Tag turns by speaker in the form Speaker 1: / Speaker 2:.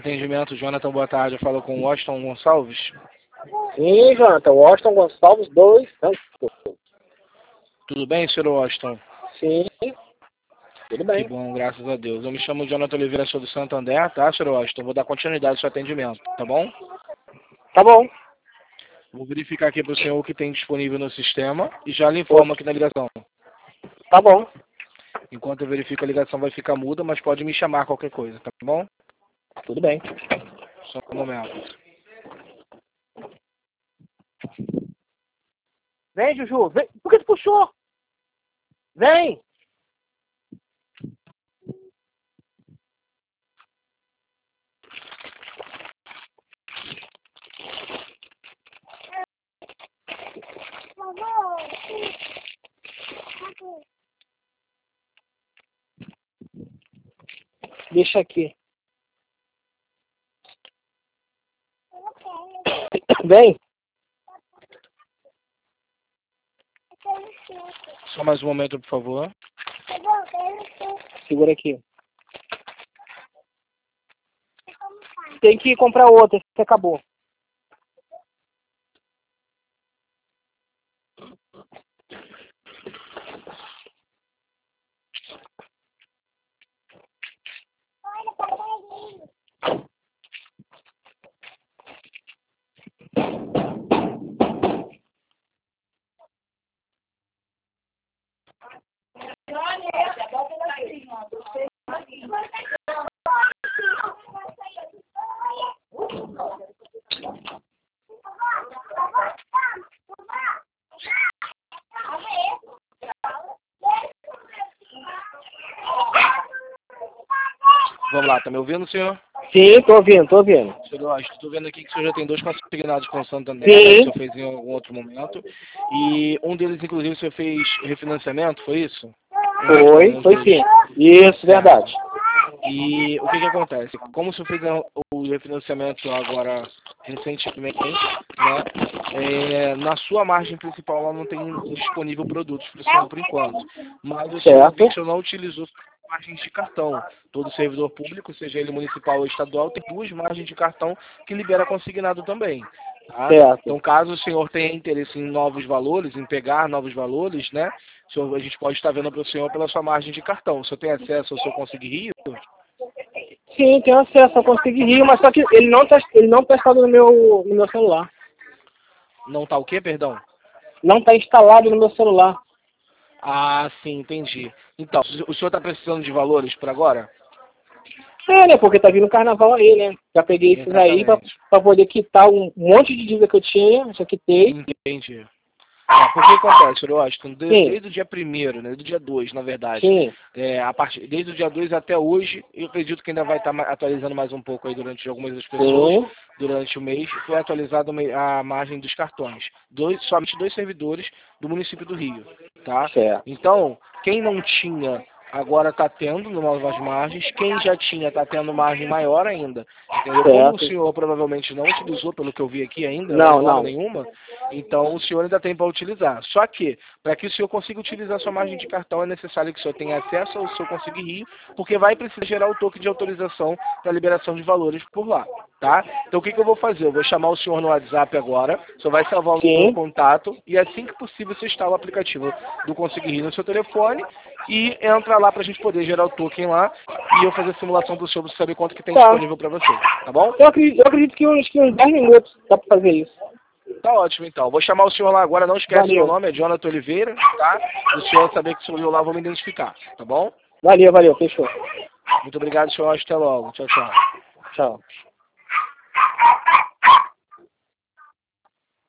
Speaker 1: Atendimento, Jonathan, boa tarde. Eu falo com o Washington Gonçalves.
Speaker 2: Sim, Jonathan. Washington Gonçalves 2.
Speaker 1: Tudo bem, senhor Washington?
Speaker 2: Sim, tudo
Speaker 1: Que
Speaker 2: bem.
Speaker 1: bom, graças a Deus. Eu me chamo Jonathan Oliveira, sou do Santander, tá, senhor Washington? Vou dar continuidade ao seu atendimento, tá bom?
Speaker 2: Tá bom.
Speaker 1: Vou verificar aqui para o senhor o que tem disponível no sistema e já lhe informo aqui na ligação.
Speaker 2: Tá bom.
Speaker 1: Enquanto eu verifico, a ligação vai ficar muda, mas pode me chamar qualquer coisa, tá bom?
Speaker 2: Tudo bem.
Speaker 1: Só um momento.
Speaker 2: Vem, Juju. Vem. Por que tu puxou? Vem. Deixa aqui. Vem.
Speaker 1: Só mais um momento, por favor.
Speaker 2: Segura aqui. Tem que comprar outra, esse acabou.
Speaker 1: Vamos lá, tá me ouvindo, senhor?
Speaker 2: Sim, tô ouvindo.
Speaker 1: Senhor Washington, estou vendo aqui que o senhor já tem 2 consignados com o Santander,
Speaker 2: Sim.
Speaker 1: né, que o senhor fez em algum outro momento. E um deles, inclusive, o senhor fez refinanciamento, foi isso?
Speaker 2: Foi sim. Isso, verdade.
Speaker 1: E o que acontece? Como o senhor fez o refinanciamento agora recentemente, né, na sua margem principal ela não tem disponível produtos para o senhor por enquanto. Mas o senhor,
Speaker 2: Certo.
Speaker 1: o senhor não utilizou margens de cartão. Todo servidor público, seja ele municipal ou estadual, tem 2 margens de cartão que libera consignado também. Tá?
Speaker 2: Certo.
Speaker 1: Então, caso o senhor tenha interesse em novos valores, em pegar novos valores, né, a gente pode estar vendo para o senhor pela sua margem de cartão. O senhor tem acesso ao seu Conseguir Rio?
Speaker 2: Sim, tenho acesso a conseguir rir, mas só que ele não tá instalado no meu celular.
Speaker 1: Não tá o quê, perdão?
Speaker 2: Não está instalado no meu celular.
Speaker 1: Ah, sim, entendi. Então, o senhor está precisando de valores por agora?
Speaker 2: É, né? Porque tá vindo o carnaval aí, né? Já peguei esses aí pra poder quitar um monte de dívida que eu tinha, já quitei.
Speaker 1: Entendi. Porque acontece, senhor Washington,
Speaker 2: Sim.
Speaker 1: desde o dia 1º, né, do dia 2, na verdade,
Speaker 2: Sim.
Speaker 1: desde o dia 2 até hoje, eu acredito que ainda vai estar atualizando mais um pouco aí durante algumas das pessoas,
Speaker 2: Sim.
Speaker 1: durante o mês, foi atualizada a margem dos cartões. Somente 2 servidores do município do Rio, tá?
Speaker 2: Certo.
Speaker 1: Então, quem não tinha, agora está tendo novas margens, quem já tinha está tendo margem maior ainda, entendeu?
Speaker 2: Certo.
Speaker 1: Como o senhor provavelmente não utilizou, pelo que eu vi aqui ainda,
Speaker 2: Não.
Speaker 1: nenhuma, então o senhor ainda tem para utilizar. Só que, para que o senhor consiga utilizar sua margem de cartão, é necessário que o senhor tenha acesso ao seu Conseguir Rio, porque vai precisar gerar o token de autorização para liberação de valores por lá, tá? Então o que eu vou fazer? Eu vou chamar o senhor no WhatsApp agora, o senhor vai salvar o meu contato e assim que possível você instala o aplicativo do Conseguir Rio no seu telefone e entra lá para a gente poder gerar o token lá e eu fazer a simulação do senhor para saber quanto que tem disponível para você, tá bom?
Speaker 2: Eu acredito que uns 10 minutos dá para fazer isso.
Speaker 1: Tá ótimo, então. Vou chamar o senhor lá agora, não esquece
Speaker 2: Valeu.
Speaker 1: meu nome, é Jonathan Oliveira, tá? O senhor saber que sou eu lá, vou me identificar, tá bom?
Speaker 2: Valeu, fechou.
Speaker 1: Muito obrigado, senhor. Até logo. Tchau, tchau.
Speaker 2: Tchau.